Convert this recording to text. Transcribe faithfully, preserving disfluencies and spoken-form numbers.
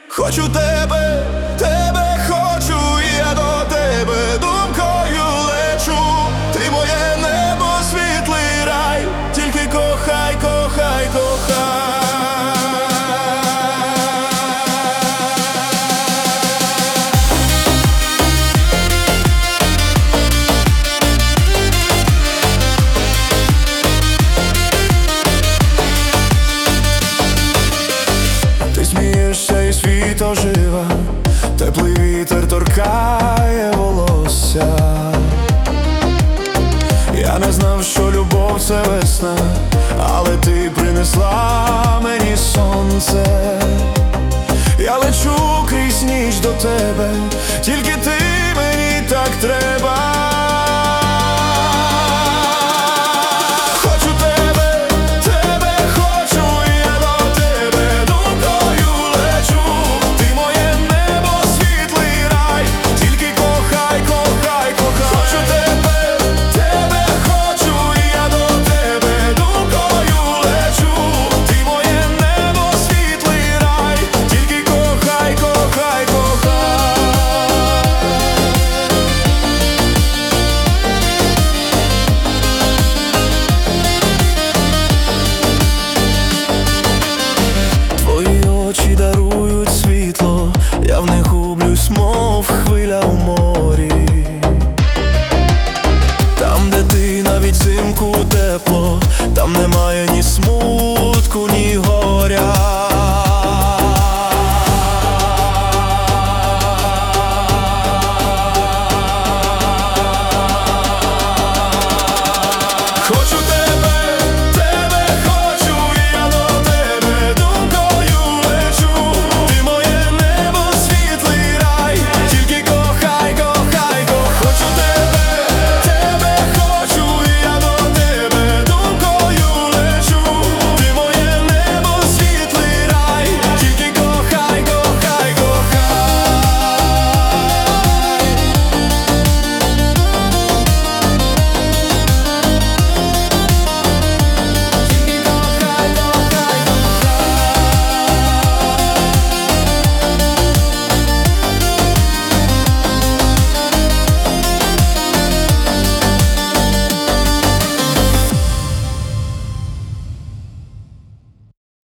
Хочу тебе, тебе хочу, і я до тебе думкою лечу. Ти моє небо, світлий рай, тільки кохай, кохай, кохай. Ти смієшся і світ ожива, теплий вітер торкає волосся. Я не знав, що любов — це весна, але ти принесла мені сонце. Я лечу крізь ніч до тебе, тільки ти мені так треба. Хочу тебе, тебе хочу, і я до тебе думкою лечу. Ти моє небо, світлий рай, тільки кохай, кохай, кохай. Хочу тебе, тебе хочу, і я до тебе думкою лечу. Ти моє небо, світлий рай, тільки кохай, кохай, кохай. Твої очі дарують світло, я в них гублюсь, мов хвиля у морі.